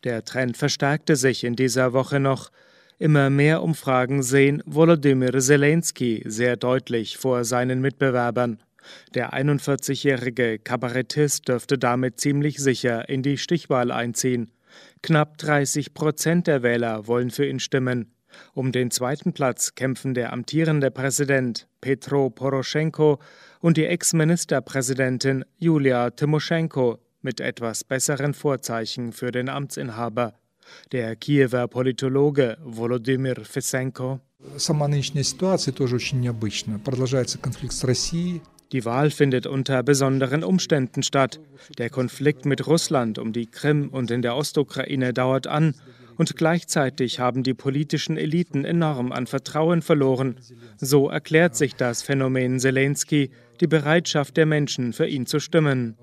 Der Trend verstärkte sich in dieser Woche noch. Immer mehr Umfragen sehen Volodymyr Zelensky sehr deutlich vor seinen Mitbewerbern. Der 41-jährige Kabarettist dürfte damit ziemlich sicher in die Stichwahl einziehen. Knapp 30% der Wähler wollen für ihn stimmen. Um den zweiten Platz kämpfen der amtierende Präsident Petro Poroschenko und die Ex-Ministerpräsidentin Julia Tymoschenko mit etwas besseren Vorzeichen für den Amtsinhaber. Der Kiewer Politologe Volodymyr Fissenko: Die Wahl findet unter besonderen Umständen statt. Der Konflikt mit Russland um die Krim und in der Ostukraine dauert an. Und gleichzeitig haben die politischen Eliten enorm an Vertrauen verloren. So erklärt sich das Phänomen Zelensky, die Bereitschaft der Menschen, für ihn zu stimmen.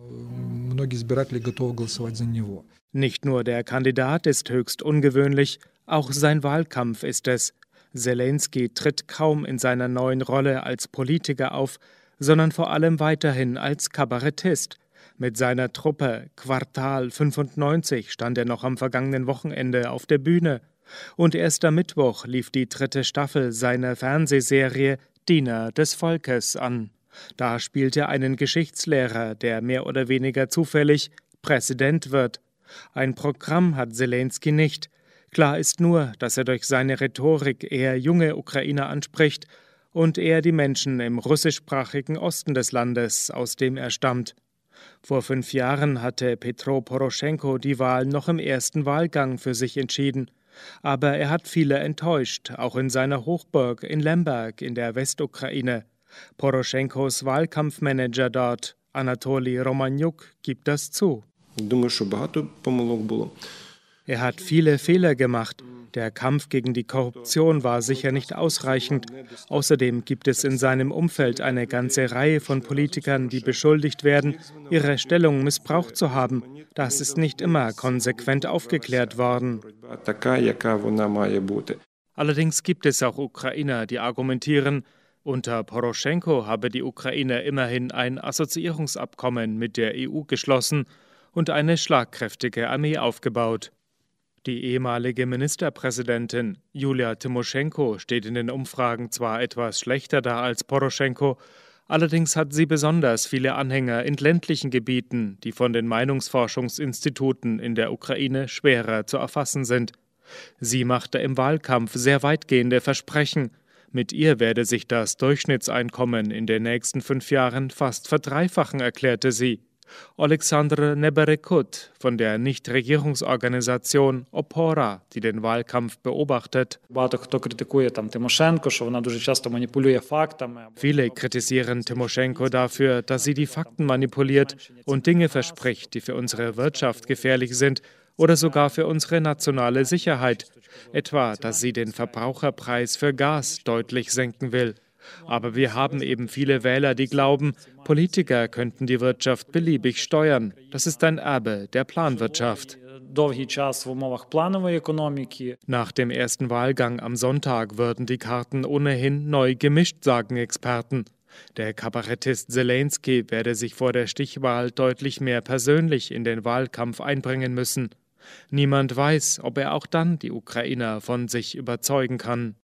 Nicht nur der Kandidat ist höchst ungewöhnlich, auch sein Wahlkampf ist es. Zelensky tritt kaum in seiner neuen Rolle als Politiker auf, sondern vor allem weiterhin als Kabarettist. Mit seiner Truppe Quartal 95 stand er noch am vergangenen Wochenende auf der Bühne. Und erst am Mittwoch lief die 3. Staffel seiner Fernsehserie Diener des Volkes an. Da spielt er einen Geschichtslehrer, der mehr oder weniger zufällig Präsident wird. Ein Programm hat Zelensky nicht. Klar ist nur, dass er durch seine Rhetorik eher junge Ukrainer anspricht und eher die Menschen im russischsprachigen Osten des Landes, aus dem er stammt. Vor 5 Jahren hatte Petro Poroschenko die Wahl noch im ersten Wahlgang für sich entschieden. Aber er hat viele enttäuscht, auch in seiner Hochburg in Lemberg in der Westukraine. Poroschenkos Wahlkampfmanager dort, Anatoli Romaniuk, gibt das zu. Er hat viele Fehler gemacht. Der Kampf gegen die Korruption war sicher nicht ausreichend. Außerdem gibt es in seinem Umfeld eine ganze Reihe von Politikern, die beschuldigt werden, ihre Stellung missbraucht zu haben. Das ist nicht immer konsequent aufgeklärt worden. Allerdings gibt es auch Ukrainer, die argumentieren, unter Poroschenko habe die Ukraine immerhin ein Assoziierungsabkommen mit der EU geschlossen und eine schlagkräftige Armee aufgebaut. Die ehemalige Ministerpräsidentin Julia Tymoschenko steht in den Umfragen zwar etwas schlechter da als Poroschenko, allerdings hat sie besonders viele Anhänger in ländlichen Gebieten, die von den Meinungsforschungsinstituten in der Ukraine schwerer zu erfassen sind. Sie machte im Wahlkampf sehr weitgehende Versprechen. Mit ihr werde sich das Durchschnittseinkommen in den nächsten 5 Jahren fast verdreifachen, erklärte sie. Oleksandr Neberekut von der Nichtregierungsorganisation Opora, die den Wahlkampf beobachtet. Viele kritisieren Tymoschenko dafür, dass sie die Fakten manipuliert und Dinge verspricht, die für unsere Wirtschaft gefährlich sind oder sogar für unsere nationale Sicherheit, etwa, dass sie den Verbraucherpreis für Gas deutlich senken will. Aber wir haben eben viele Wähler, die glauben, Politiker könnten die Wirtschaft beliebig steuern. Das ist ein Erbe der Planwirtschaft. Nach dem ersten Wahlgang am Sonntag würden die Karten ohnehin neu gemischt, sagen Experten. Der Kabarettist Zelensky werde sich vor der Stichwahl deutlich mehr persönlich in den Wahlkampf einbringen müssen. Niemand weiß, ob er auch dann die Ukrainer von sich überzeugen kann.